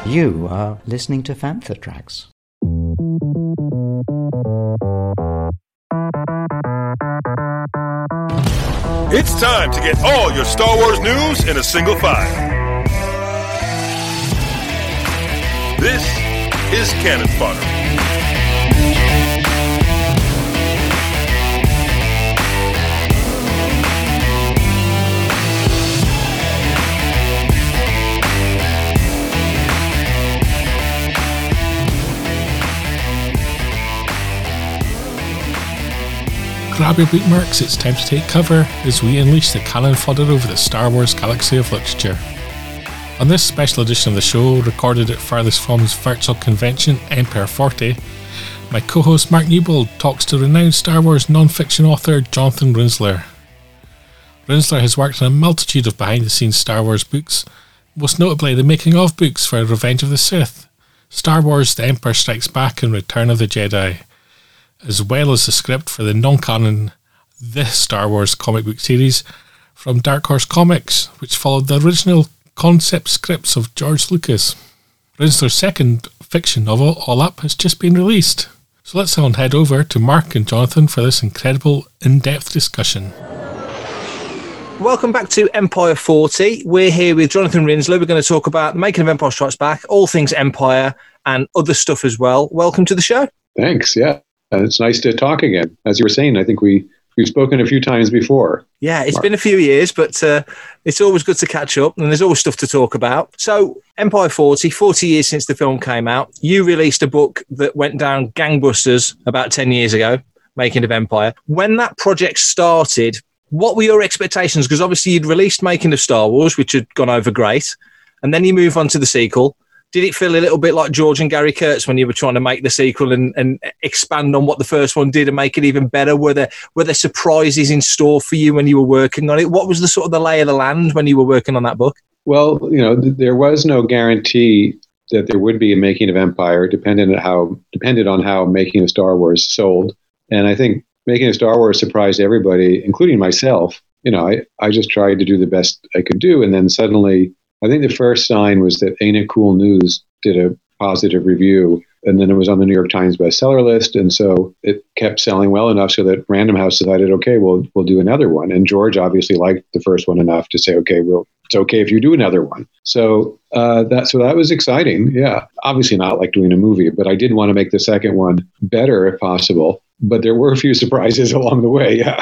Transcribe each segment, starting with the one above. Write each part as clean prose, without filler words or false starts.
You are listening to Fantha Tracks. It's time to get all your Star Wars news in a single file. This is Cannon Fodder. Grab your bookmarks, it's time to take cover as we unleash the cannon fodder over the Star Wars galaxy of literature. On this special edition of the show, recorded at Farthest From's virtual convention, Empire 40, my co-host Mark Newbold talks to renowned Star Wars non-fiction author Jonathan Rinzler. Rinzler has worked on a multitude of behind-the-scenes Star Wars books, most notably the making-of books for Revenge of the Sith, Star Wars The Empire Strikes Back and Return of the Jedi, as well as the script for the non-canon The Star Wars comic book series from Dark Horse Comics, which followed the original concept scripts of George Lucas. Rinzler's second fiction novel, All Up, has just been released. So let's now head over to Mark and Jonathan for this incredible in-depth discussion. Welcome back to Empire 40. We're here with Jonathan Rinzler. We're going to talk about the making of Empire Strikes Back, all things Empire, and other stuff as well. Welcome to the show. Thanks, yeah. It's nice to talk again. As you were saying, I think we've spoken a few times before. Yeah, it's been a few years, but it's always good to catch up, and there's always stuff to talk about. So, Empire 40 years since the film came out. You released a book that went down gangbusters about 10 years ago, Making of Empire. When that project started, what were your expectations? Because obviously you'd released Making of Star Wars, which had gone over great, and then you move on to the sequel. Did it feel a little bit like George and Gary Kurtz when you were trying to make the sequel and expand on what the first one did and make it even better? Were there surprises in store for you when you were working on it? What was the sort of the lay of the land when you were working on that book? Well, there was no guarantee that there would be a Making of Empire, depended on how Making of Star Wars sold. And I think Making of Star Wars surprised everybody, including myself. I just tried to do the best I could do, and then suddenly, I think the first sign was that Ain't It Cool News did a positive review, and then it was on the New York Times bestseller list, and so it kept selling well enough so that Random House decided, okay, we'll do another one. And George obviously liked the first one enough to say, okay, it's okay if you do another one. So that was exciting. Yeah, obviously not like doing a movie, but I did want to make the second one better if possible. But there were a few surprises along the way. Yeah.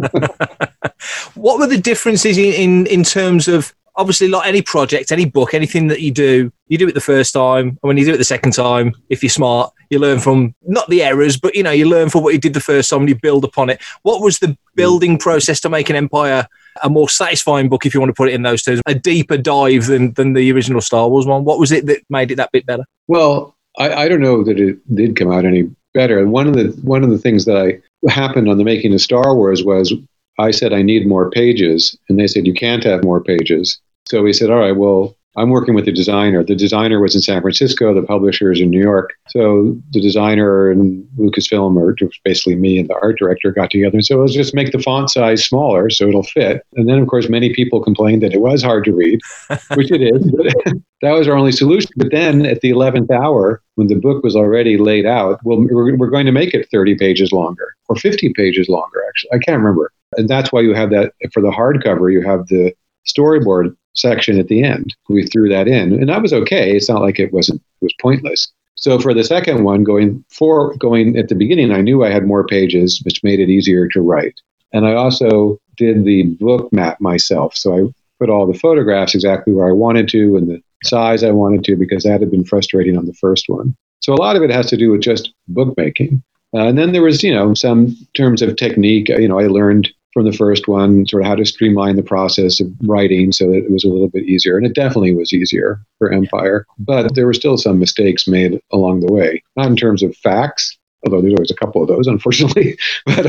What were the differences in terms of? Obviously, like any project, any book, anything that you do it the first time. And when you do it the second time, if you're smart, you learn from, not the errors, but, you learn from what you did the first time and you build upon it. What was the building process to make an Empire a more satisfying book, if you want to put it in those terms, a deeper dive than the original Star Wars one? What was it that made it that bit better? Well, I don't know that it did come out any better. One of the things that happened on the Making of Star Wars was I said I need more pages, and they said you can't have more pages. So we said, all right, well, I'm working with the designer. The designer was in San Francisco, the publisher is in New York. So the designer and Lucasfilm, or basically me and the art director, got together and said, let's just make the font size smaller so it'll fit. And then, of course, many people complained that it was hard to read, which it is. But that was our only solution. But then at the 11th hour, when the book was already laid out, well, we're going to make it 30 pages longer or 50 pages longer, actually. I can't remember. And that's why you have that, for the hardcover, you have the storyboard section at the end. We threw that in, and that was okay. It's not like it was pointless. So for the second one, going at the beginning, I knew I had more pages, which made it easier to write. And I also did the book map myself. So I put all the photographs exactly where I wanted to and the size I wanted to, because that had been frustrating on the first one. So a lot of it has to do with just bookmaking. And then there was, some terms of technique. I learned from the first one sort of how to streamline the process of writing so that it was a little bit easier. And it definitely was easier for Empire. But there were still some mistakes made along the way, not in terms of facts, although there's always a couple of those, unfortunately, but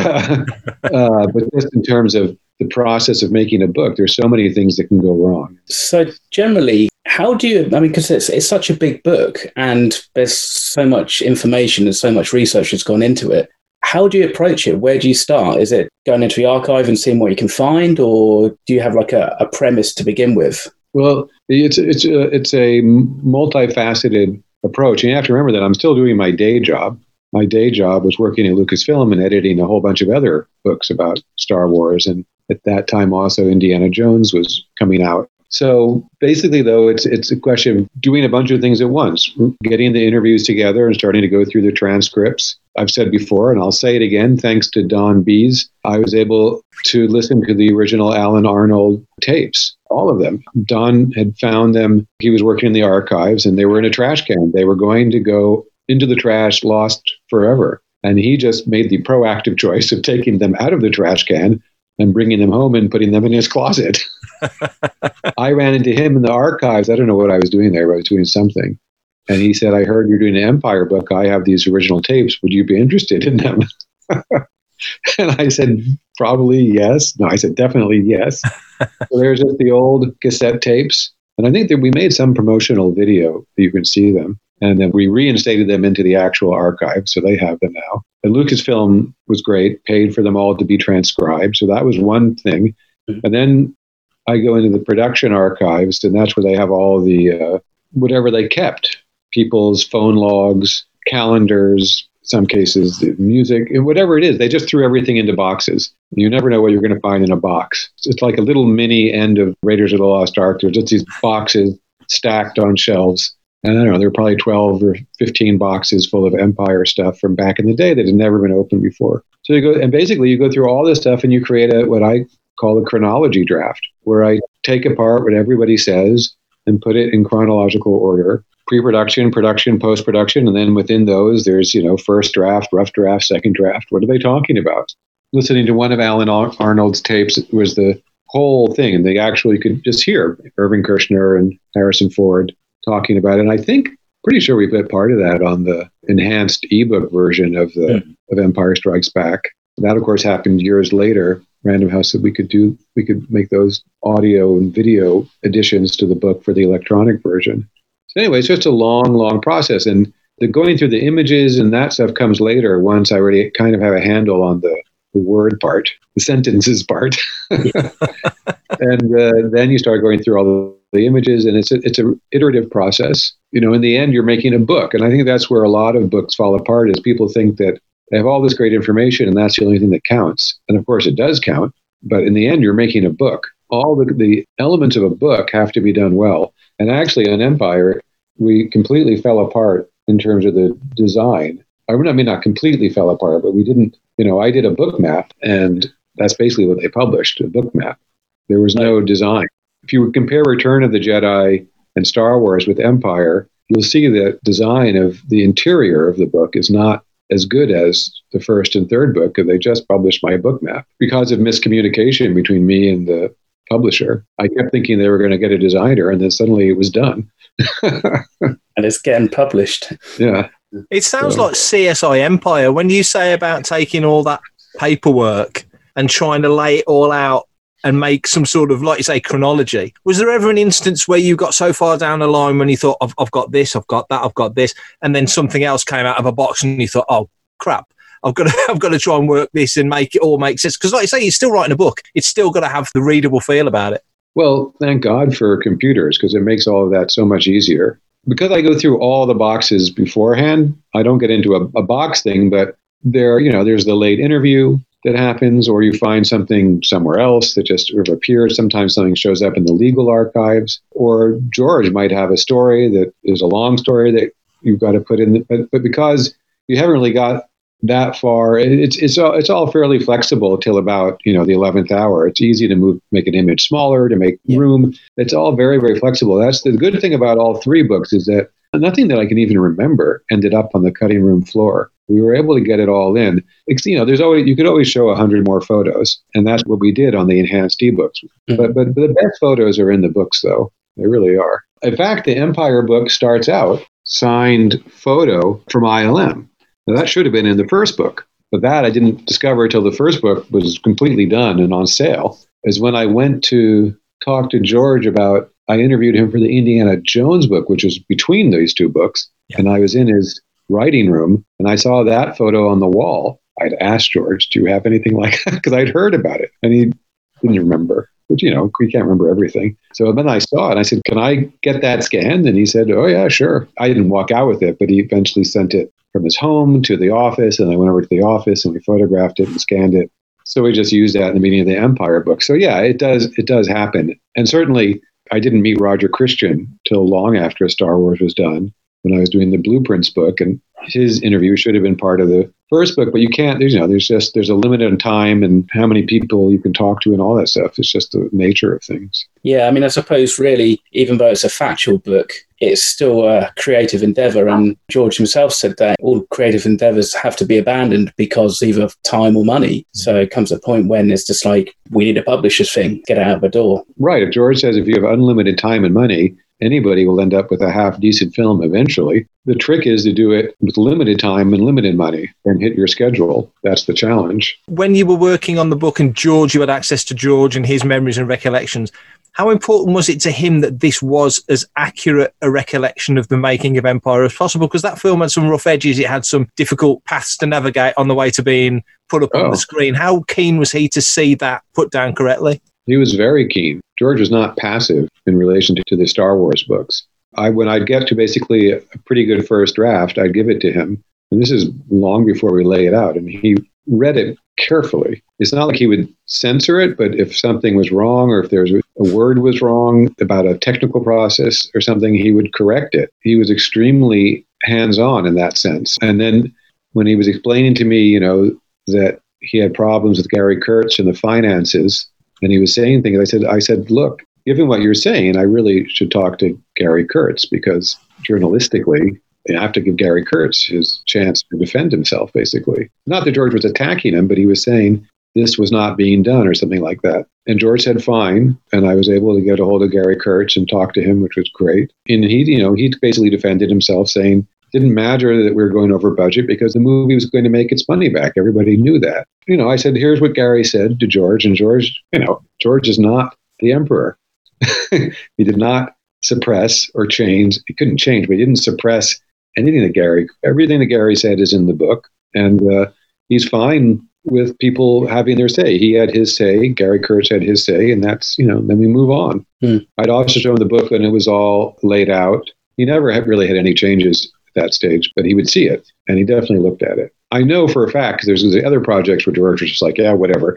just in terms of the process of making a book. There's so many things that can go wrong. So generally, how do you, because it's such a big book and there's so much information and so much research that's gone into it, how do you approach it? Where do you start? Is it going into the archive and seeing what you can find, or do you have like a premise to begin with? Well, It's a multifaceted approach. And you have to remember that I'm still doing my day job. My day job was working at Lucasfilm and editing a whole bunch of other books about Star Wars. And at that time, also Indiana Jones was coming out. So basically, though, it's a question of doing a bunch of things at once, getting the interviews together and starting to go through the transcripts. I've said before, and I'll say it again, thanks to Don Bees, I was able to listen to the original Alan Arnold tapes, all of them. Don had found them. He was working in the archives, and they were in a trash can. They were going to go into the trash, lost forever. And he just made the proactive choice of taking them out of the trash can and bringing them home and putting them in his closet. I ran into him in the archives. I don't know what I was doing there, but I was doing something. And he said, I heard you're doing an Empire book. I have these original tapes. Would you be interested in them? And I said, probably yes. No, I said, definitely yes. So there's just the old cassette tapes. And I think that we made some promotional video that you can see them. And then we reinstated them into the actual archive, so they have them now. And Lucasfilm was great, paid for them all to be transcribed. So that was one thing. And then I go into the production archives, and that's where they have all the, whatever they kept, people's phone logs, calendars, some cases, the music, and whatever it is. They just threw everything into boxes. You never know what you're going to find in a box. It's like a little mini end of Raiders of the Lost Ark. There's just these boxes stacked on shelves. And I don't know, there were probably 12 or 15 boxes full of Empire stuff from back in the day that had never been opened before. So you go, and basically you go through all this stuff and you create what I call a chronology draft, where I take apart what everybody says and put it in chronological order. Pre-production, production, post-production, and then within those, there's, first draft, rough draft, second draft. What are they talking about? Listening to one of Alan Arnold's tapes was the whole thing, and they actually could just hear Irving Kershner and Harrison Ford talking about it. And I think, pretty sure we put part of that on the enhanced ebook version of Empire Strikes Back. That, of course, happened years later. Random House said we could make those audio and video additions to the book for the electronic version. So anyway, it's just a long, long process. And the going through the images and that stuff comes later once I already kind of have a handle on the word part, the sentences part. And then you start going through all the images, and it's an iterative process. In the end, you're making a book. And I think that's where a lot of books fall apart, is people think that they have all this great information and that's the only thing that counts. And of course it does count, but in the end, you're making a book. All the elements of a book have to be done well. And actually on Empire, we completely fell apart in terms of the design. I mean, not completely fell apart, but we didn't, I did a book map, and that's basically what they published, a book map. There was no design. If you compare Return of the Jedi and Star Wars with Empire, you'll see that design of the interior of the book is not as good as the first and third book, and they just published my book map because of miscommunication between me and the publisher. I kept thinking they were going to get a designer, and then suddenly it was done. And it's getting published. Yeah. It sounds like CSI Empire when you say about taking all that paperwork and trying to lay it all out and make some sort of, like you say, chronology. Was there ever an instance where you got so far down the line when you thought, I've got this, I've got that, I've got this, and then something else came out of a box and you thought, oh, crap, I've got to try and work this and make it all make sense? Because like you say, you're still writing a book. It's still got to have the readable feel about it. Well, thank God for computers, because it makes all of that so much easier. Because I go through all the boxes beforehand, I don't get into a box thing, but there's the late interview that happens, or you find something somewhere else that just sort of appears. Sometimes something shows up in the legal archives, or George might have a story that is a long story that you've got to put in. But because you haven't really got that far, it's all fairly flexible till about the 11th hour. It's easy to make an image smaller, to make room. It's all very, very flexible. That's the good thing about all three books, is that nothing that I can even remember ended up on the cutting room floor. We were able to get it all in. You could always show 100 more photos, and that's what we did on the enhanced ebooks. But the best photos are in the books, though. They really are. In fact, the Empire book starts out signed photo from ILM. Now, that should have been in the first book, but that I didn't discover until the first book was completely done and on sale. Is when I went to talk to George about, I interviewed him for the Indiana Jones book, which was between these two books, and I was in his writing room, and I saw that photo on the wall. I'd asked George, do you have anything like that? Because I'd heard about it, and he didn't remember. which, you can't remember everything. So then I saw it and I said, can I get that scanned? And he said, oh yeah, sure. I didn't walk out with it, but he eventually sent it from his home to the office. And I went over to the office and we photographed it and scanned it. So we just used that in the beginning of the Empire book. So yeah, it does happen. And certainly I didn't meet Roger Christian till long after Star Wars was done, when I was doing the Blueprints book, and his interview should have been part of the first book, but you can't, there's a limit on time and how many people you can talk to and all that stuff. It's just the nature of things. Yeah, I mean, I suppose really, even though it's a factual book, it's still a creative endeavor. And George himself said that all creative endeavors have to be abandoned because either of time or money. So it comes a point when it's just like, we need a publisher's thing, get out of the door. Right. If George says if you have unlimited time and money, anybody will end up with a half-decent film eventually. The trick is to do it with limited time and limited money and hit your schedule. That's the challenge. When you were working on the book and George, you had access to George and his memories and recollections, how important was it to him that this was as accurate a recollection of the making of Empire as possible? Because that film had some rough edges. It had some difficult paths to navigate on the way to being put up on the screen. How keen was he to see that put down correctly? He was very keen. George was not passive in relation to the Star Wars books. When I'd get to basically a pretty good first draft, I'd give it to him. And this is long before we lay it out. And he read it carefully. It's not like he would censor it, but if something was wrong or if there was a word was wrong about a technical process or something, he would correct it. He was extremely hands-on in that sense. And then when he was explaining to me, that he had problems with Gary Kurtz and the finances, and he was saying things, I said, look, given what you're saying, I really should talk to Gary Kurtz, because journalistically, you have to give Gary Kurtz his chance to defend himself, basically. Not that George was attacking him, but he was saying this was not being done or something like that. And George said, fine. And I was able to get a hold of Gary Kurtz and talk to him, which was great. And he basically defended himself, saying it didn't matter that we were going over budget because the movie was going to make its money back. Everybody knew that. I said, here's what Gary said to George. And George, George is not the emperor. He did not suppress or change. He couldn't change, but he didn't suppress anything everything that Gary said is in the book. And he's fine with people having their say. He had his say, Gary Kurtz had his say, and that's, then we move on. I'd also show him the book when it was all laid out. He never really had any changes at that stage, but he would see it, and he definitely looked at it. I know for a fact, because there's the other projects where George was just like, yeah, whatever.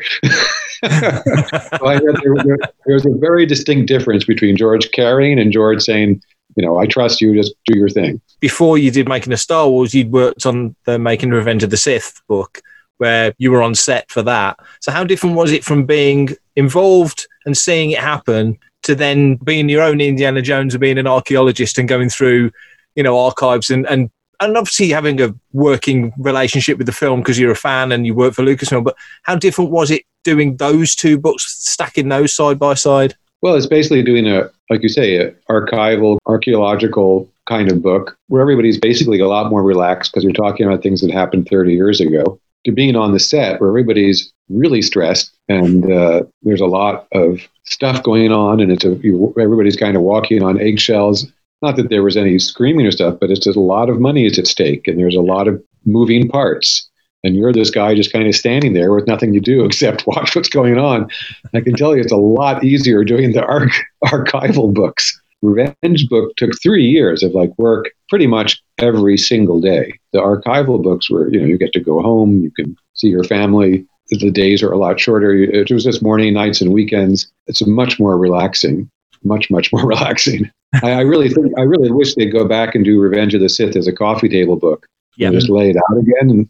There's a very distinct difference between George carrying and George saying, I trust you, just do your thing. Before you did Making a Star Wars, you'd worked on the Making Revenge of the Sith book, where you were on set for that. So how different was it from being involved and seeing it happen to then being your own Indiana Jones and being an archaeologist and going through, archives and obviously having a working relationship with the film because you're a fan and you work for Lucasfilm, but how different was it doing those two books, stacking those side by side? Well, it's basically doing like you say, an archival, archaeological kind of book where everybody's basically a lot more relaxed because you're talking about things that happened 30 years ago, to being on the set where everybody's really stressed and there's a lot of stuff going on and everybody's kind of walking on eggshells. Not that there was any screaming or stuff, but it's just a lot of money is at stake and there's a lot of moving parts. And you're this guy just kind of standing there with nothing to do except watch what's going on. I can tell you it's a lot easier doing the archival books. Revenge book took 3 years of work pretty much every single day. The archival books were, you get to go home, you can see your family. The days are a lot shorter. It was just morning, nights, and weekends. It's much more relaxing, much more relaxing. I really wish they'd go back and do Revenge of the Sith as a coffee table book. Yeah. And just lay it out again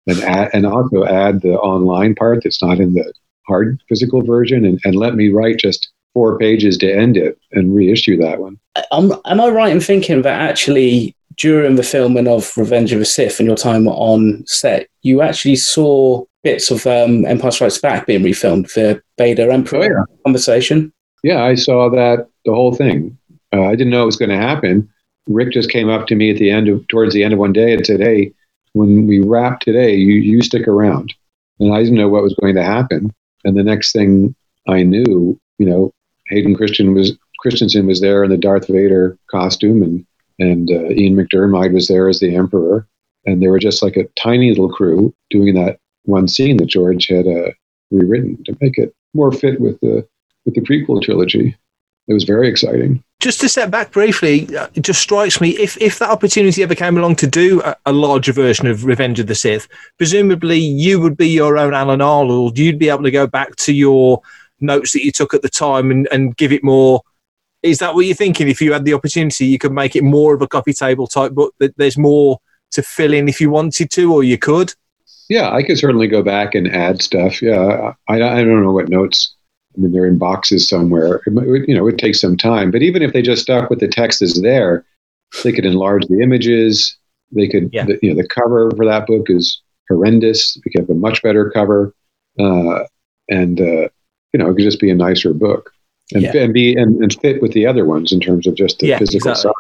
and also add the online part that's not in the hard physical version and let me write just 4 pages to end it and reissue that one. Am I right in thinking that actually during the filming of Revenge of the Sith and your time on set, you actually saw bits of Empire Strikes Back being refilmed, the Vader Emperor conversation? Yeah, I saw that, the whole thing. I didn't know it was going to happen. Rick just came up to me towards the end of one day and said, hey, when we wrap today, you stick around. And I didn't know what was going to happen. And the next thing I knew, Hayden Christensen was there in the Darth Vader costume, and Ian McDiarmid was there as the Emperor. And they were just like a tiny little crew doing that one scene that George had rewritten to make it more fit with the with the prequel trilogy. It was very exciting. Just to step back briefly, it just strikes me, if that opportunity ever came along to do a larger version of Revenge of the Sith, presumably you would be your own Alan Arnold. You'd be able to go back to your notes that you took at the time and give it more. Is that what you're thinking? If you had the opportunity, you could make it more of a coffee table type book, that there's more to fill in if you wanted to, or you could? Yeah, I could certainly go back and add stuff. Yeah, I don't know what notes. I mean, they're in boxes somewhere. It would take some time. But even if they just stuck with the text that's there, they could enlarge the images. They could, the cover for that book is horrendous. We could have a much better cover, and it could just be a nicer book, and fit with the other ones in terms of just the physical size.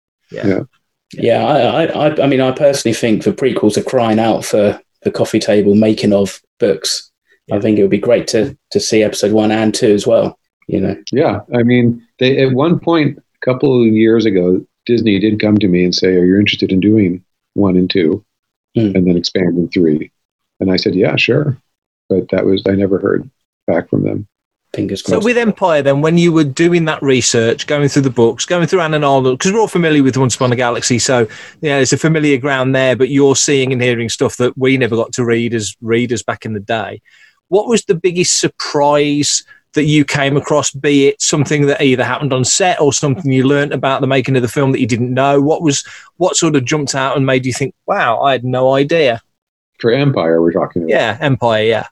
I mean, I personally think the prequels are crying out for the coffee table making of books. I think it would be great to see episode 1 and 2 as well, Yeah, I mean, they at one point a couple of years ago, Disney did come to me and say, "Are you interested in doing 1 and 2, and then expanding 3?" And I said, "Yeah, sure," but I never heard back from them. Fingers crossed. So with Empire, then, when you were doing that research, going through the books, going through Alan Arnold, because we're all familiar with Once Upon a Galaxy, so there's a familiar ground there, but you're seeing and hearing stuff that we never got to read as readers back in the day. What was the biggest surprise that you came across, be it something that either happened on set or something you learned about the making of the film that you didn't know? What sort of jumped out and made you think, wow, I had no idea? For Empire, we're talking about. Yeah, Empire, yeah.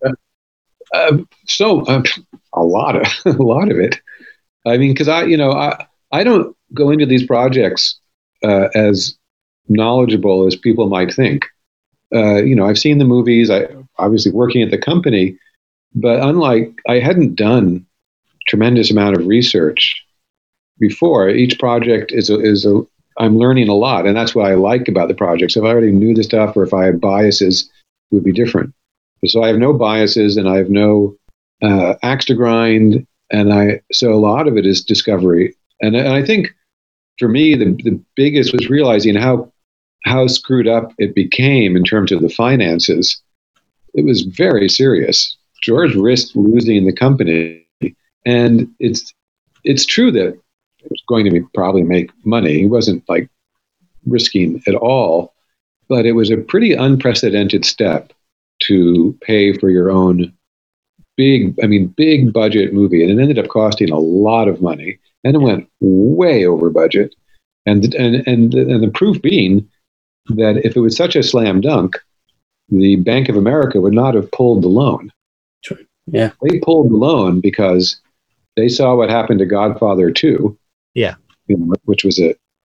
A lot of it. I mean, because I don't go into these projects as knowledgeable as people might think. I've seen the movies. I obviously working at the company. But I hadn't done tremendous amount of research before. Each project I'm learning a lot, and that's what I like about the projects. If I already knew the stuff, or if I had biases, it would be different. So I have no biases, and I have no axe to grind, so a lot of it is discovery. And I think for me, the biggest was realizing how screwed up it became in terms of the finances. It was very serious. George risked losing the company, and it's true that it was going to probably make money. He wasn't risking at all, but it was a pretty unprecedented step to pay for your own big budget movie, and it ended up costing a lot of money, and it went way over budget. And the proof being that if it was such a slam dunk, the Bank of America would not have pulled the loan. True. Yeah. They pulled the loan because they saw what happened to Godfather 2. Yeah. Which was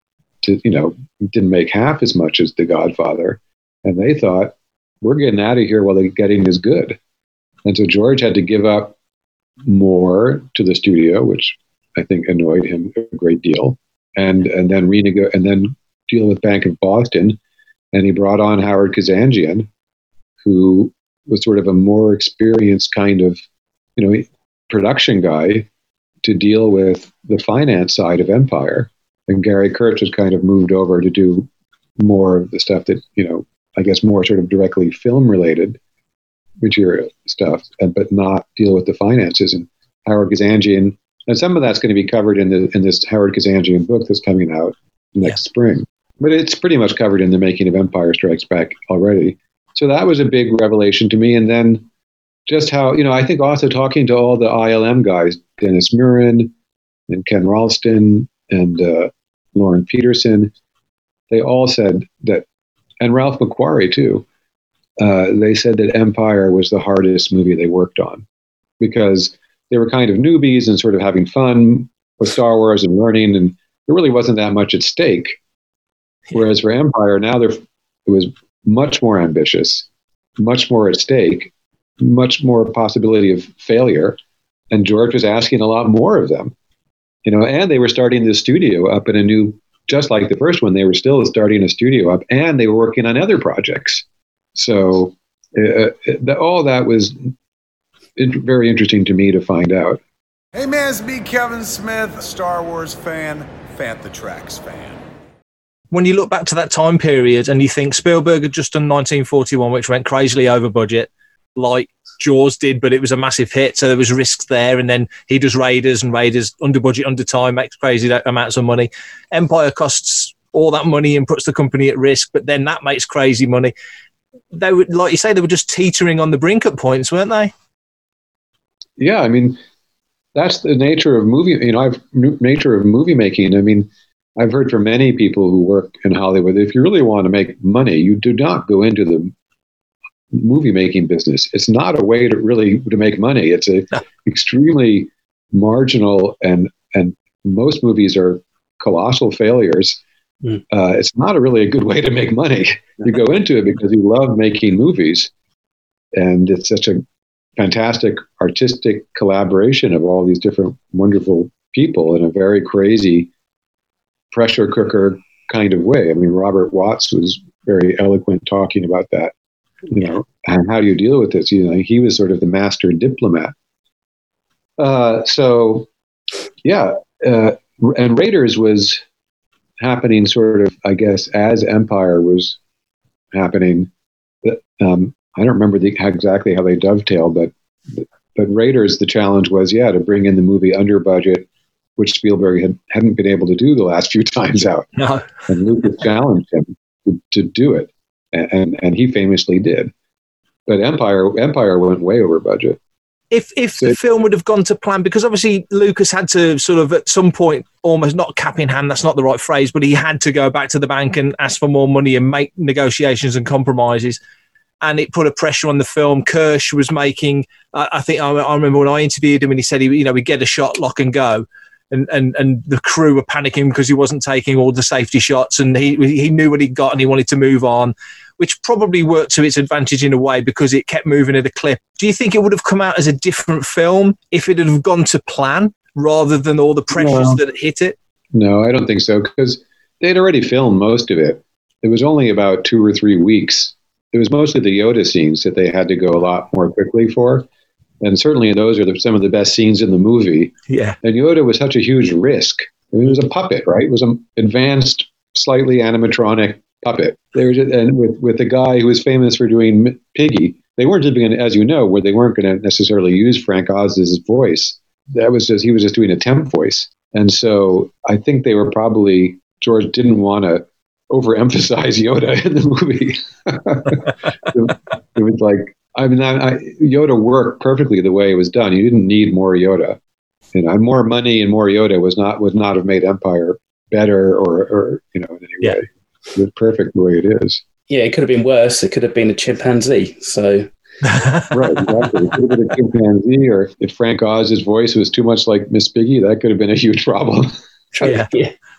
didn't make half as much as The Godfather. And they thought, we're getting out of here while the getting is good. And so George had to give up more to the studio, which I think annoyed him a great deal. And then and then deal with Bank of Boston. And he brought on Howard Kazanjian, who was sort of a more experienced kind of, production guy to deal with the finance side of Empire. And Gary Kurtz was kind of moved over to do more of the stuff that, I guess more sort of directly film related material stuff, but not deal with the finances. And Howard Kazanjian, and some of that's going to be covered in this Howard Kazanjian book that's coming out next spring. But it's pretty much covered in the making of Empire Strikes Back already. So that was a big revelation to me. And then just how, I think also talking to all the ILM guys, Dennis Murin and Ken Ralston and Lauren Peterson, they all said that, and Ralph McQuarrie too, they said that Empire was the hardest movie they worked on because they were kind of newbies and sort of having fun with Star Wars and learning, and there really wasn't that much at stake. Whereas for Empire, now it was much more ambitious, much more at stake, much more possibility of failure. And George was asking a lot more of them, and they were starting the studio up in a new, just like the first one, they were still starting a studio up, and they were working on other projects. So all that was very interesting to me to find out. Hey man, it's me, Kevin Smith, Star Wars fan, Fantha Tracks fan. When you look back to that time period and you think Spielberg had just done 1941, which went crazily over budget, like Jaws did, but it was a massive hit, so there was risks there. And then he does Raiders, and Raiders under budget, under time, makes crazy amounts of money. Empire costs all that money and puts the company at risk, but then that makes crazy money. They were, like you say, they were just teetering on the brink at points, weren't they? Yeah, I mean, that's the nature of movie. Nature of movie making. I mean, I've heard from many people who work in Hollywood, if you really want to make money, you do not go into the movie making business. It's not a way to make money. It's a extremely marginal, and most movies are colossal failures. It's not really a good way to make money. You go into it because you love making movies, and it's such a fantastic artistic collaboration of all these different wonderful people in a very crazy pressure cooker kind of way. I mean, Robert Watts was very eloquent talking about that, and how do you deal with this? He was sort of the master diplomat. And Raiders was happening sort of, I guess, as Empire was happening. I don't remember exactly how they dovetailed, but Raiders, the challenge was, to bring in the movie under budget, which Spielberg hadn't been able to do the last few times out. No. And Lucas challenged him to do it, and he famously did. But Empire went way over budget. If the film would have gone to plan, because obviously Lucas had to sort of at some point, almost not cap in hand, that's not the right phrase, but he had to go back to the bank and ask for more money and make negotiations and compromises. And it put a pressure on the film. Kirsch was making, I remember when I interviewed him and he said we'd get a shot, lock and go. And the crew were panicking because he wasn't taking all the safety shots, and he knew what he'd got and he wanted to move on, which probably worked to its advantage in a way because it kept moving at a clip. Do you think it would have come out as a different film if it had gone to plan rather than all the pressures that hit it? No, I don't think so, because they'd already filmed most of it. It was only about 2 or 3 weeks. It was mostly the Yoda scenes that they had to go a lot more quickly for. And certainly those are some of the best scenes in the movie. Yeah. And Yoda was such a huge risk. I mean, it was a puppet, right? It was an advanced, slightly animatronic puppet. And with the guy who was famous for doing Piggy, they weren't just going to, as you know, where they weren't going to necessarily use Frank Oz's voice. He was just doing a temp voice. And so I think they were probably, George didn't want to overemphasize Yoda in the movie. It was like, Yoda worked perfectly the way it was done. You didn't need more Yoda. More money and more Yoda would not have made Empire better or in any way. It was perfect the way it is. Yeah, it could have been worse. It could have been a chimpanzee. So. Right, exactly. It could have been a chimpanzee, or if Frank Oz's voice was too much like Miss Piggy, that could have been a huge problem. Yeah.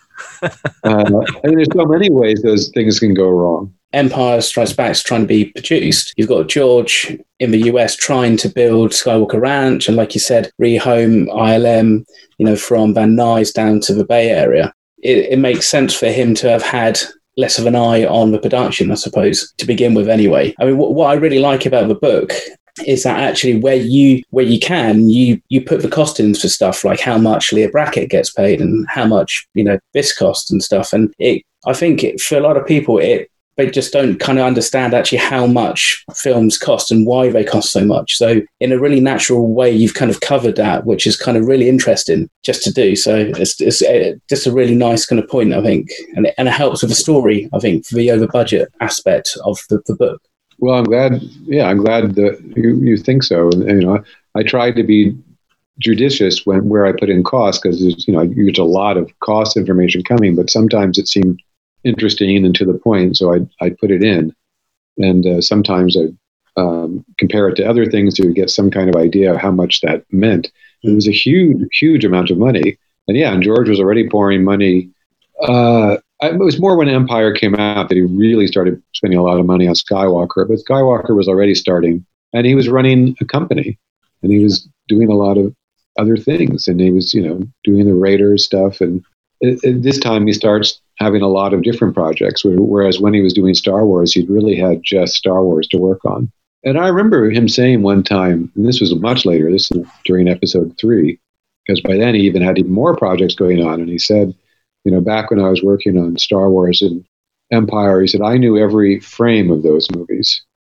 And there's so many ways those things can go wrong. Empire Strikes Back is trying to be produced. You've got George in the US trying to build Skywalker Ranch, and like you said, rehome ILM, from Van Nuys down to the Bay Area. It makes sense for him to have had less of an eye on the production, I suppose, to begin with anyway. I mean, what I really like about the book is that actually where you can, you put the costings for stuff like how much Leah Brackett gets paid and how much, this costs and stuff. And I think for a lot of people, they just don't kind of understand actually how much films cost and why they cost so much. So in a really natural way, you've kind of covered that, which is kind of really interesting just to do. So it's just a really nice kind of point, I think. And it helps with the story, I think, for the over budget aspect of the book. Well, I'm glad that you think so. And I tried to be judicious where I put in costs, because there's a lot of cost information coming, but sometimes it seemed interesting and to the point, so I put it in. And sometimes I compare it to other things to get some kind of idea of how much that meant. It was a huge amount of money. And George was already pouring money. It was more when Empire came out that he really started spending a lot of money on Skywalker. But Skywalker was already starting, and he was running a company, and he was doing a lot of other things, and he was, doing the Raiders stuff. And this time he starts having a lot of different projects, whereas when he was doing Star Wars, he'd really had just Star Wars to work on. And I remember him saying one time, and this was much later, this is during episode 3, because by then he even had even more projects going on, and he said, back when I was working on Star Wars and Empire, he said, I knew every frame of those movies.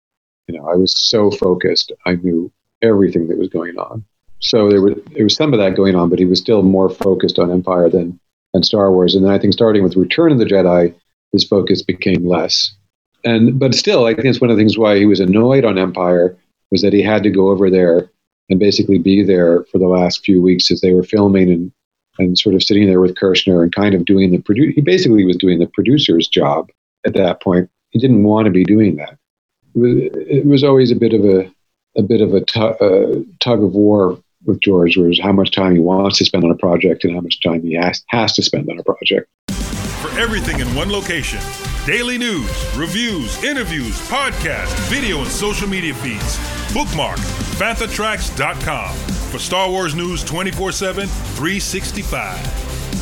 I was so focused. I knew everything that was going on. So there was some of that going on, but he was still more focused on Empire than Star Wars. And then I think starting with Return of the Jedi, his focus became less. But still, I think it's one of the things why he was annoyed on Empire was that he had to go over there and basically be there for the last few weeks as they were filming and sort of sitting there with Kershner and kind of doing he basically was doing the producer's job at that point. He didn't want to be doing that. It was always a bit of a tug of war with George, whereas how much time he wants to spend on a project and how much time he has to spend on a project. For everything in one location, daily news, reviews, interviews, podcasts, video, and social media feeds, bookmark FanthaTracks.com for Star Wars news 24/7, 365.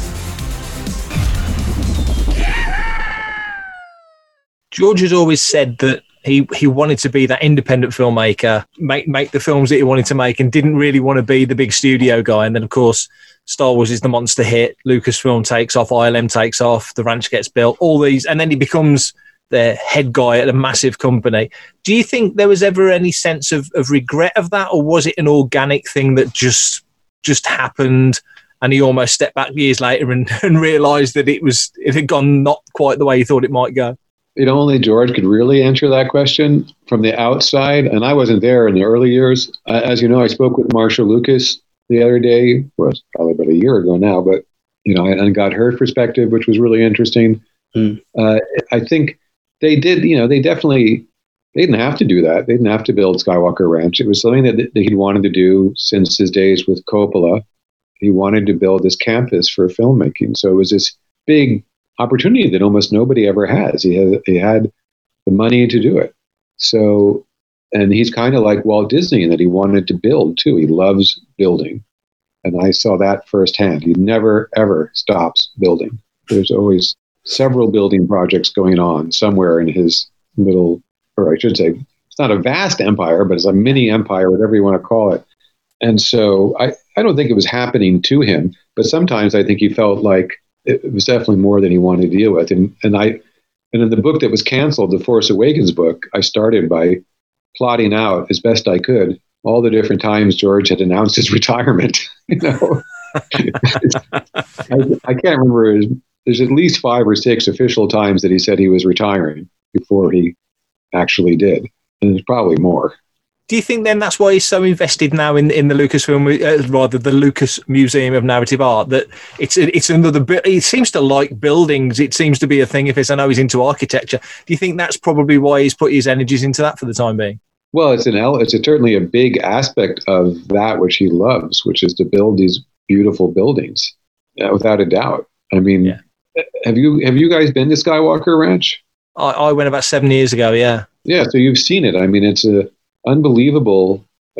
George has always said that he wanted to be that independent filmmaker, make the films that he wanted to make, and didn't really want to be the big studio guy. And then, of course, Star Wars is the monster hit. Lucasfilm takes off, ILM takes off, the ranch gets built, all these, and then he becomes the head guy at a massive company. Do you think there was ever any sense of regret of that, or was it an organic thing that just happened, and he almost stepped back years later and realised that it had gone not quite the way he thought it might go? Only George could really answer that question from the outside, and I wasn't there in the early years. As you know, I spoke with Marsha Lucas the other day. Well, it's probably about a year ago now, but and got her perspective, which was really interesting. I think they did. They didn't have to do that. They didn't have to build Skywalker Ranch. It was something that he'd wanted to do since his days with Coppola. He wanted to build this campus for filmmaking, so it was this big opportunity that almost nobody ever has. He had the money to do it. So, and he's kind of like Walt Disney in that he wanted to build too. He loves building. And I saw that firsthand. He never, ever stops building. There's always several building projects going on somewhere in his little, or I should say, it's not a vast empire, but it's a mini empire, whatever you want to call it. And so I don't think it was happening to him, but sometimes I think he felt like it was definitely more than he wanted to deal with. And in the book that was canceled, the Force Awakens book, I started by plotting out as best I could all the different times George had announced his retirement. I can't remember. There's at least 5 or 6 official times that he said he was retiring before he actually did. And there's probably more. Do you think then that's why he's so invested now in the Lucasfilm, rather the Lucas Museum of Narrative Art, that it's another bit? He seems to like buildings. It seems to be a thing. I know he's into architecture. Do you think that's probably why he's put his energies into that for the time being? Well, it's certainly a big aspect of that which he loves, which is to build these beautiful buildings, without a doubt. I mean, yeah. Have you guys been to Skywalker Ranch? I went about 7 years ago. Yeah. Yeah. So you've seen it. I mean, it's a unbelievable,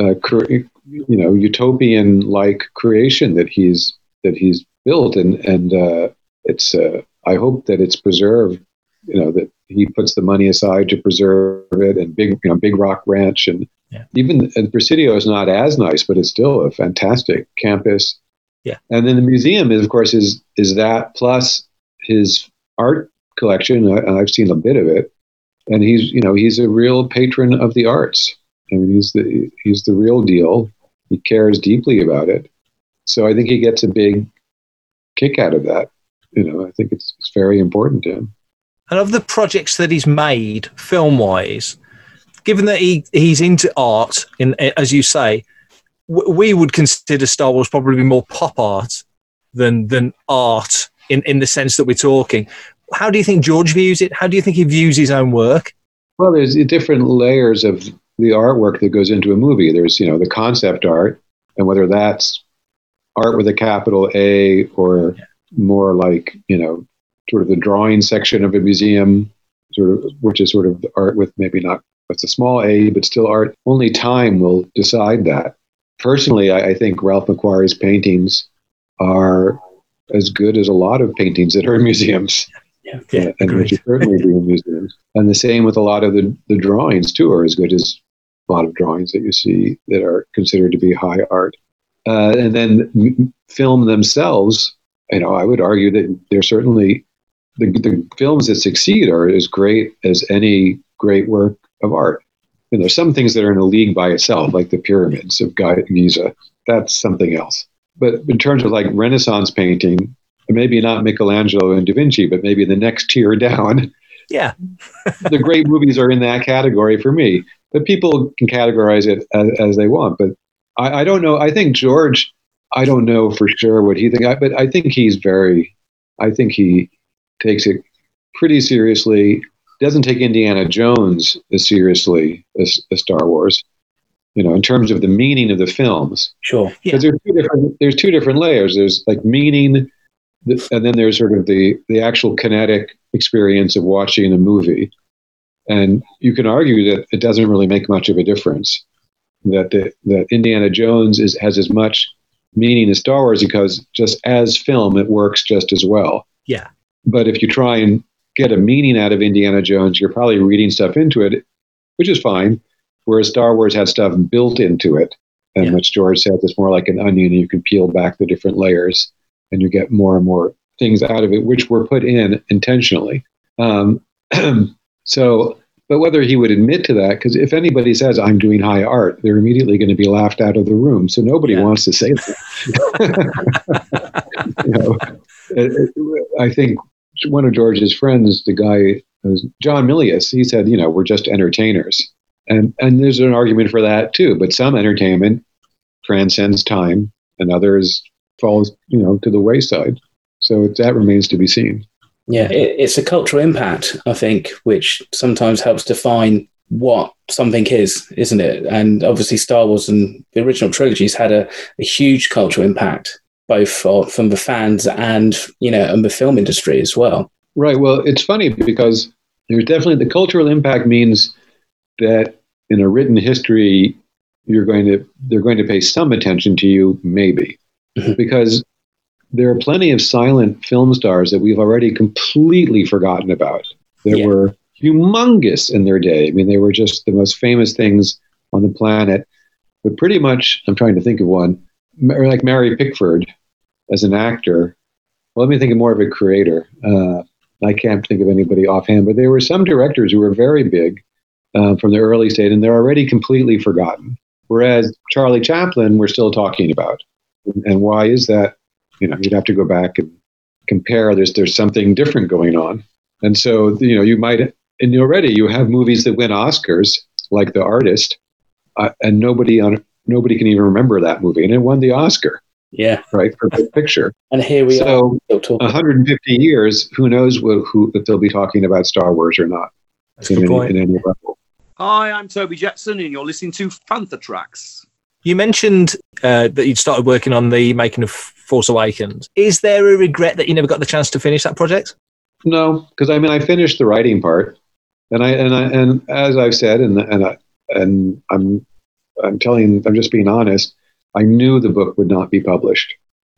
utopian-like creation that he's built, and it's. I hope that it's preserved. That he puts the money aside to preserve it, and Big Rock Ranch, and even Presidio is not as nice, but it's still a fantastic campus. Yeah, and then the museum is, of course, is that plus his art collection. I've seen a bit of it, and he's a real patron of the arts. I mean, he's the real deal. He cares deeply about it. So I think he gets a big kick out of that. I think it's very important to him. And of the projects that he's made film-wise, given that he's into art, as you say, we would consider Star Wars probably more pop art than art in the sense that we're talking. How do you think George views it? How do you think he views his own work? Well, there's different layers of the artwork that goes into a movie. There's, the concept art, and whether that's art with a capital A or more like, sort of the drawing section of a museum, which is sort of the art with maybe not, it's a small A, but still art. Only time will decide that. Personally, I think Ralph McQuarrie's paintings are as good as a lot of paintings that are in museums. And which you certainly do in museums. And the same with a lot of the drawings, too, are as good as a lot of drawings that you see that are considered to be high art. And then film themselves, I would argue that they're certainly, the films that succeed are as great as any great work of art. And there's some things that are in a league by itself, like the pyramids of Giza. That's something else. But in terms of like Renaissance painting, maybe not Michelangelo and Da Vinci, but maybe the next tier down. Yeah. The great movies are in that category for me. But people can categorize it as they want. But I don't know. I think George, I don't know for sure what he thinks, but I think he takes it pretty seriously. Doesn't take Indiana Jones as seriously as Star Wars, in terms of the meaning of the films. Sure. Because there's two different layers. There's like meaning, and then there's sort of the actual kinetic experience of watching a movie. And you can argue that it doesn't really make much of a difference. That Indiana Jones has as much meaning as Star Wars, because just as film, it works just as well. Yeah. But if you try and get a meaning out of Indiana Jones, you're probably reading stuff into it, which is fine. Whereas Star Wars had stuff built into it, and which George said is more like an onion. You can peel back the different layers, and you get more and more things out of it, which were put in intentionally. So, but whether he would admit to that, because if anybody says I'm doing high art, they're immediately going to be laughed out of the room. So nobody wants to say that. I think one of George's friends, the guy, John Milius, he said, we're just entertainers. And there's an argument for that too. But some entertainment transcends time, and others falls, to the wayside. So that remains to be seen. Yeah, it's a cultural impact, I think, which sometimes helps define what something is, isn't it? And obviously Star Wars and the original trilogies had a huge cultural impact, both from the fans and, and the film industry as well. Right. Well, it's funny because there's definitely the cultural impact means that in a written history, they're going to pay some attention to you, maybe, because there are plenty of silent film stars that we've already completely forgotten about that were humongous in their day. I mean, they were just the most famous things on the planet. But pretty much, I'm trying to think of one, like Mary Pickford as an actor. Well, let me think of more of a creator. I can't think of anybody offhand, but there were some directors who were very big from the early stage, and they're already completely forgotten. Whereas Charlie Chaplin, we're still talking about. And why is that? You'd have to go back and compare. There's something different going on. And so, you might, and already you have movies that win Oscars, like The Artist, and nobody can even remember that movie, and it won the Oscar. Yeah. Right, for the picture. And here we are. 150 years, who knows if they'll be talking about Star Wars or not. That's a good point. In any level. Hi, I'm Toby Jetson, and you're listening to Panther Tracks. You mentioned that you'd started working on the making of Force Awakens. Is there a regret that you never got the chance to finish that project? No, because I finished the writing part, and as I've said, and I'm just being honest. I knew the book would not be published.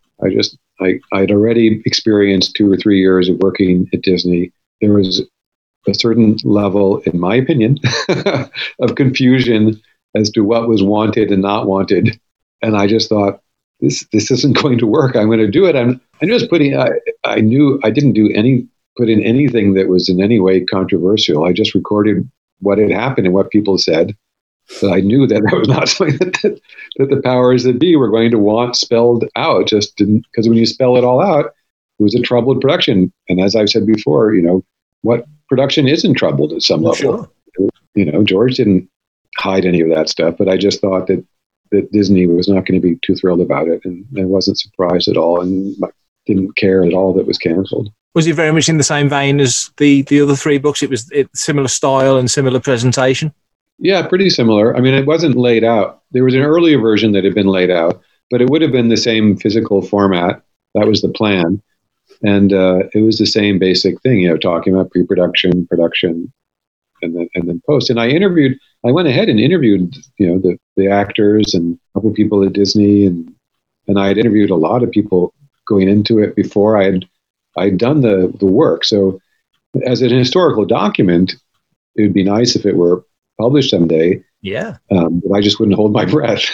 I'd already experienced 2 or 3 years of working at Disney. There was a certain level, in my opinion, of confusion as to what was wanted and not wanted. And I just thought, this isn't going to work. I'm going to do it. I'm just I knew I didn't put in anything that was in any way controversial. I just recorded what had happened and what people said. So I knew that was not something that the powers that be were going to want spelled out. Just didn't, because when you spell it all out, it was a troubled production. And as I've said before, what production isn't troubled at some level. Sure. George didn't hide any of that stuff, but I just thought that Disney was not going to be too thrilled about it, and I wasn't surprised at all, and didn't care at all that it was canceled. Was it very much in the same vein as the other 3 books? It was similar style and similar presentation? Yeah, pretty similar. I mean, it wasn't laid out. There was an earlier version that had been laid out, but it would have been the same physical format. That was the plan. And it was the same basic thing, talking about pre-production, production, and then post. And I went ahead and interviewed, the actors and a couple of people at Disney, and I had interviewed a lot of people going into it before I had done the work. So as an historical document, it would be nice if it were published someday. Yeah. But I just wouldn't hold my breath.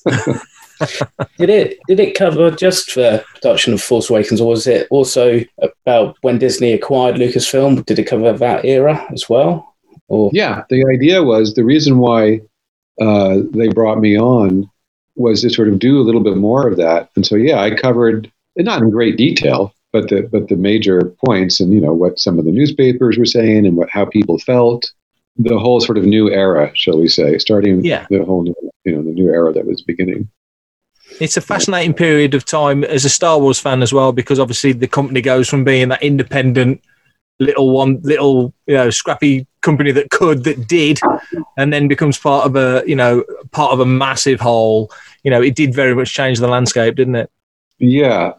Did it cover just the production of Force Awakens, or was it also about when Disney acquired Lucasfilm? Did it cover that era as well? Or Yeah, the idea was, the reason why they brought me on was to sort of do a little bit more of that. And so, yeah, I covered, and not in great detail, but the major points, and what some of the newspapers were saying, and how people felt. The whole sort of new era, shall we say, starting the whole new, the new era that was beginning. It's a fascinating period of time as a Star Wars fan as well, because obviously the company goes from being that independent little scrappy company that did, and then becomes part of a massive whole. It did very much change the landscape, didn't it? Yeah,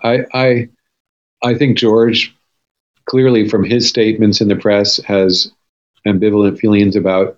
I think George, clearly from his statements in the press, has ambivalent feelings about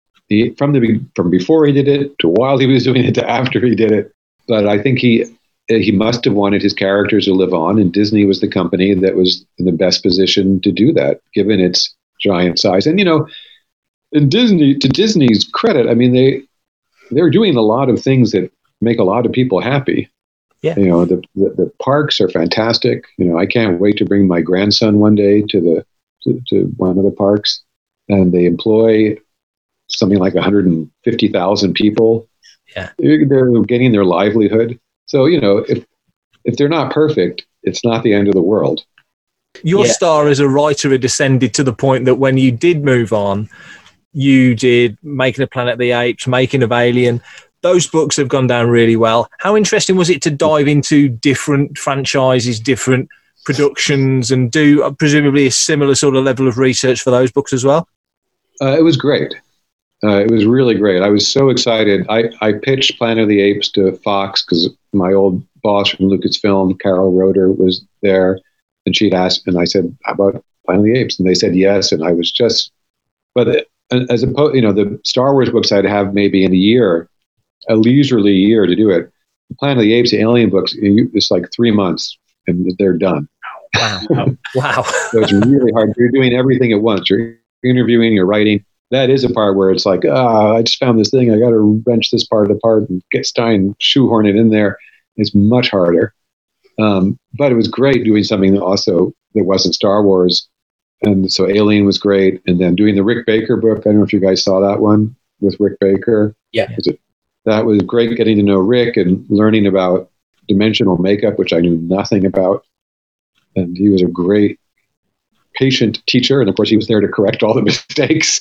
from before he did it to while he was doing it to after he did it. But I think he must have wanted his characters to live on, and Disney was the company that was in the best position to do that, given its giant size. And in Disney's credit, I mean, they're doing a lot of things that make a lot of people happy. Yeah. The parks are fantastic. I can't wait to bring my grandson one day to one of the parks, and they employ something like 150,000 people. Yeah. They're getting their livelihood. So, if they're not perfect, it's not the end of the world. Your star as a writer had descended to the point that when you did move on, you did Making of Planet of the Apes, Making of Alien. Those books have gone down really well. How interesting was it to dive into different franchises, different productions, and do presumably a similar sort of level of research for those books as well? It was great. It was really great. I was so excited. I pitched Planet of the Apes to Fox because my old boss from Lucasfilm, Carol Roeder, was there, and she'd asked, and I said, "How about Planet of the Apes?" And they said yes, and I was just. But as opposed, the Star Wars books I'd have maybe in a leisurely year to do it. The Planet of the Apes, the Alien books, it's like 3 months, and they're done. Wow! Wow! So it's really hard. You're doing everything at once. You're interviewing, you're writing. That is a part where it's like, I just found this thing. I got to wrench this part apart and shoehorn it in there. It's much harder. But it was great doing something that wasn't Star Wars. And so Alien was great. And then doing the Rick Baker book. I don't know if you guys saw that one with Rick Baker. Yeah. That was great, getting to know Rick and learning about dimensional makeup, which I knew nothing about. And he was a great patient teacher, and of course he was there to correct all the mistakes.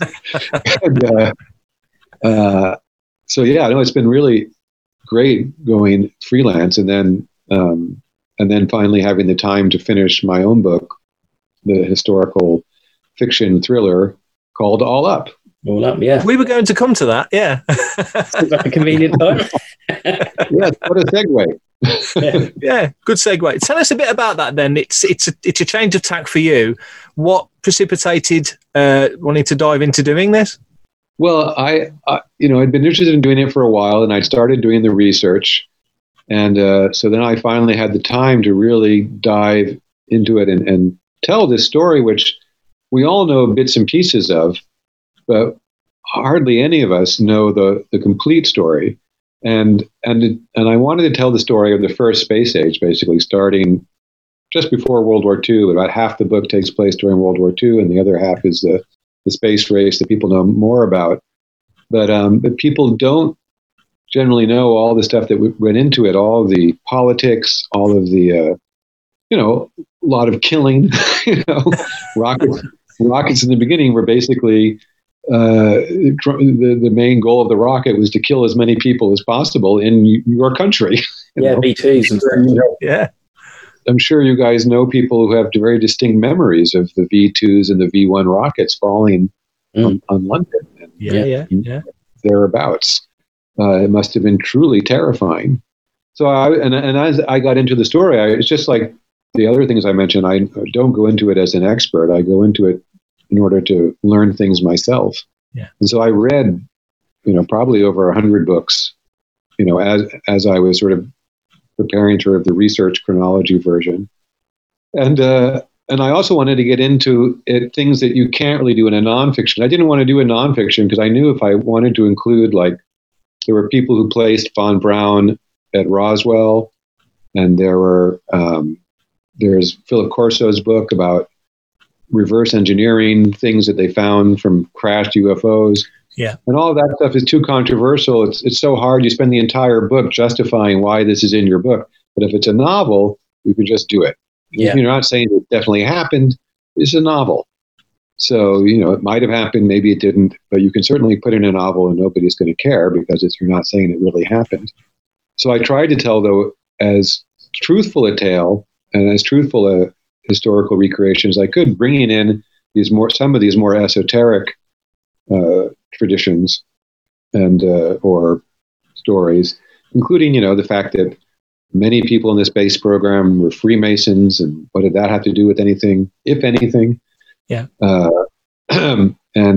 So it's been really great going freelance, and then finally having the time to finish my own book, the historical fiction thriller called All Up. All Up, yeah. We were going to come to that, yeah. Seems like a convenient time. Yeah, what a segue. Yeah, good segue. Tell us a bit about that then. It's a change of tack for you. What precipitated wanting to dive into doing this? Well, I'd been interested in doing it for a while, and I'd started doing the research, and so then I finally had the time to really dive into it and tell this story, which we all know bits and pieces of, but hardly any of us know the complete story. And I wanted to tell the story of the first space age, basically starting just before World War II. About half the book takes place during World War II, and the other half is the space race that people know more about. But people don't generally know all the stuff that went into it, all the politics, all of the, a lot of killing. Rockets in the beginning were basically. The main goal of the rocket was to kill as many people as possible in your country. B-2s and stuff. Yeah. I'm sure you guys know people who have very distinct memories of the V2s and the V1 rockets falling on London. And Yeah. Thereabouts. It must have been truly terrifying. So as I got into the story, it's just like the other things I mentioned. I don't go into it as an expert. I go into it in order to learn things myself. Yeah. And so I read, probably over 100 books, as I was sort of preparing sort of the research chronology version. And I also wanted to get into things that you can't really do in a nonfiction. I didn't want to do a nonfiction because I knew if I wanted to include, there were people who placed Von Braun at Roswell, and there's Philip Corso's book about reverse engineering things that they found from crashed UFOs. Yeah. And all of that stuff is too controversial. It's so hard. You spend the entire book justifying why this is in your book. But if it's a novel, you can just do it. Yeah. You're not saying it definitely happened. It's a novel. So, it might have happened, maybe it didn't, but you can certainly put in a novel and nobody's going to care because you're not saying it really happened. So I tried to tell, though, as truthful a tale and as truthful a historical recreation as I could, bringing in some of these more esoteric traditions and or stories, including, the fact that many people in the space program were Freemasons, and what did that have to do with anything, if anything? Yeah. And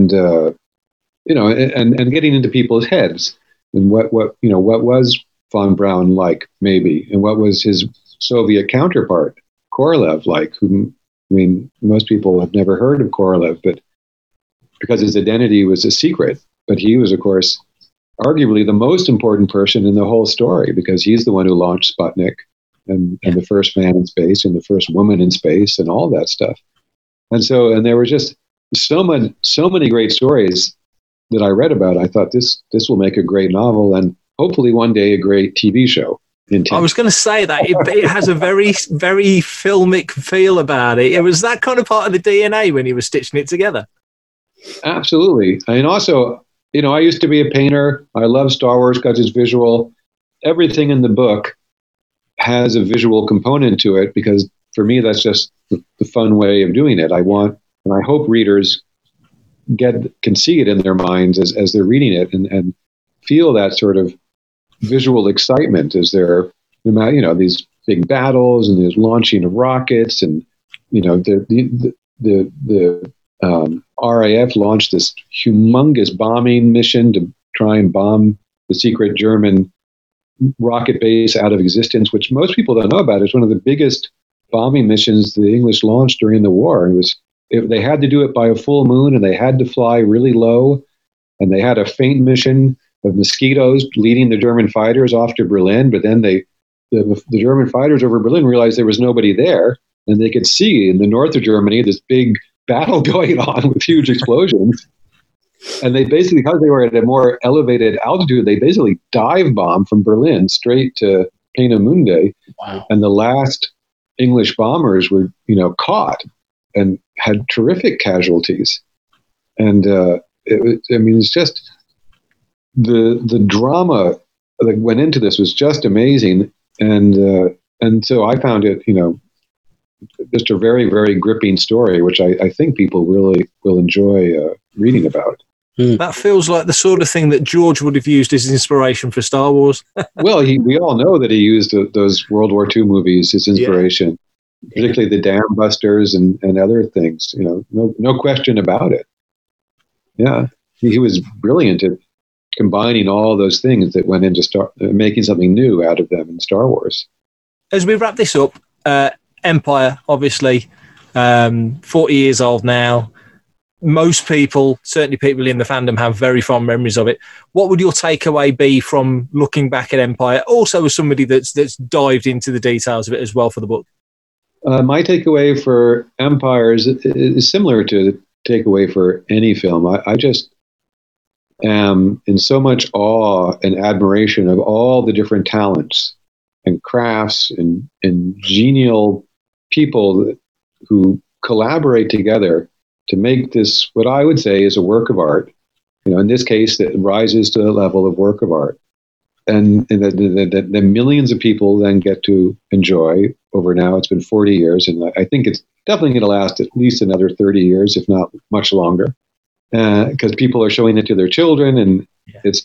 getting into people's heads and what was von Braun like, maybe, and what was his Soviet counterpart, Korolev, like, most people have never heard of Korolev, but because his identity was a secret, but he was, of course, arguably the most important person in the whole story because he's the one who launched Sputnik and the first man in space and the first woman in space and all that stuff. And there were just so many great stories that I read about. I thought this will make a great novel and hopefully one day a great TV show. I was going to say that it has a very, very filmic feel about it. It was that kind of part of the DNA when he was stitching it together. Absolutely. And also, I used to be a painter. I love Star Wars because it's visual. Everything in the book has a visual component to it because for me, that's just the fun way of doing it. I hope readers can see it in their minds as they're reading it and feel that sort of visual excitement as they're, these big battles and there's launching of rockets and, the RAF launched this humongous bombing mission to try and bomb the secret German rocket base out of existence, which most people don't know about. It's one of the biggest bombing missions the English launched during the war. They had to do it by a full moon and they had to fly really low and they had a feint mission of mosquitoes leading the German fighters off to Berlin. But then the German fighters over Berlin realized there was nobody there and they could see in the north of Germany this big battle going on with huge explosions. And they basically, because they were at a more elevated altitude, they basically dive bombed from Berlin straight to Peenemünde. Wow. And the last English bombers were, caught and had terrific casualties. And it's just the drama that went into this was just amazing. And so I found it, just a very, very gripping story, which I think people really will enjoy reading about. That feels like the sort of thing that George would have used as inspiration for Star Wars. Well, we all know that he used those World War II movies as inspiration, particularly the Dam Busters and other things. No question about it. Yeah, he was brilliant at combining all those things that went into making something new out of them in Star Wars. As we wrap this up, Empire, obviously, 40 years old now. Most people, certainly people in the fandom, have very fond memories of it. What would your takeaway be from looking back at Empire? Also, as somebody that's dived into the details of it as well for the book. My takeaway for Empire is similar to the takeaway for any film. I just am in so much awe and admiration of all the different talents and crafts and genial people who collaborate together to make this, what I would say is a work of art. In this case, that rises to the level of work of art. And the millions of people then get to enjoy over now. It's been 40 years, and I think it's definitely going to last at least another 30 years, if not much longer, because people are showing it to their children. And it's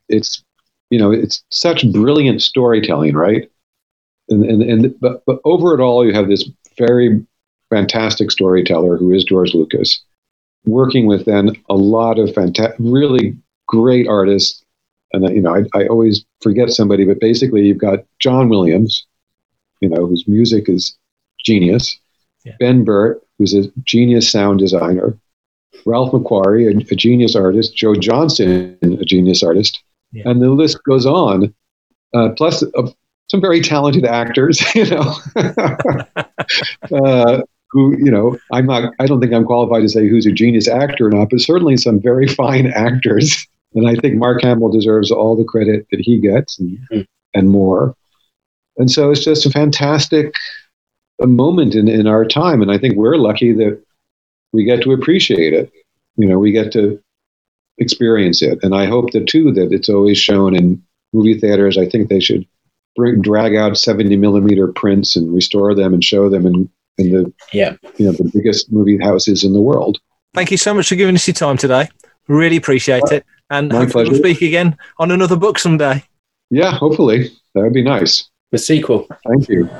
such brilliant storytelling, right? But over it all, you have this very fantastic storyteller who is George Lucas, working with then a lot of really great artists. And I always forget somebody, but basically you've got John Williams, whose music is genius. Yeah. Ben Burtt, who's a genius sound designer. Ralph McQuarrie, a genius artist. Joe Johnston, a genius artist. Yeah. And the list goes on. Plus some very talented actors, who, I don't think I'm qualified to say who's a genius actor or not, but certainly some very fine actors. And I think Mark Hamill deserves all the credit that he gets and more. And so it's just a fantastic moment in our time. And I think we're lucky that we get to appreciate it. We get to experience it. And I hope that too, that it's always shown in movie theaters. I think they should drag out 70 millimeter prints and restore them and show them in the the biggest movie houses in the world. Thank you so much for giving us your time today. Really appreciate it. And hopefully we'll speak again on another book someday. Yeah, hopefully. That would be nice. The sequel. Thank you.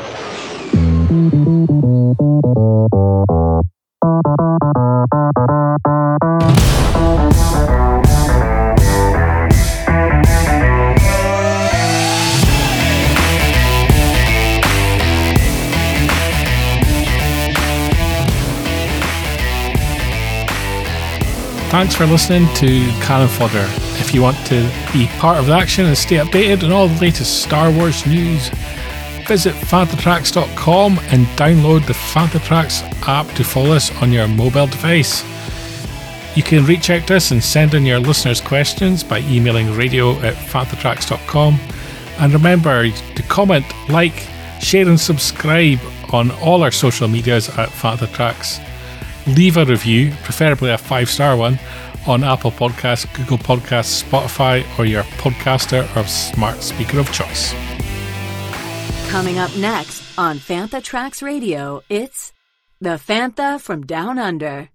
Thanks for listening to Cannon Fodder. If you want to be part of the action and stay updated on all the latest Star Wars news, visit FanthaTracks.com and download the FanthaTracks app to follow us on your mobile device. You can reach out to us and send in your listeners' questions by emailing radio@FanthaTracks.com. And remember to comment, like, share and subscribe on all our social medias at FanthaTracks. Leave a review, preferably a 5-star one, on Apple Podcasts, Google Podcasts, Spotify, or your podcaster or smart speaker of choice. Coming up next on Fantha Tracks Radio, it's The Fantha from Down Under.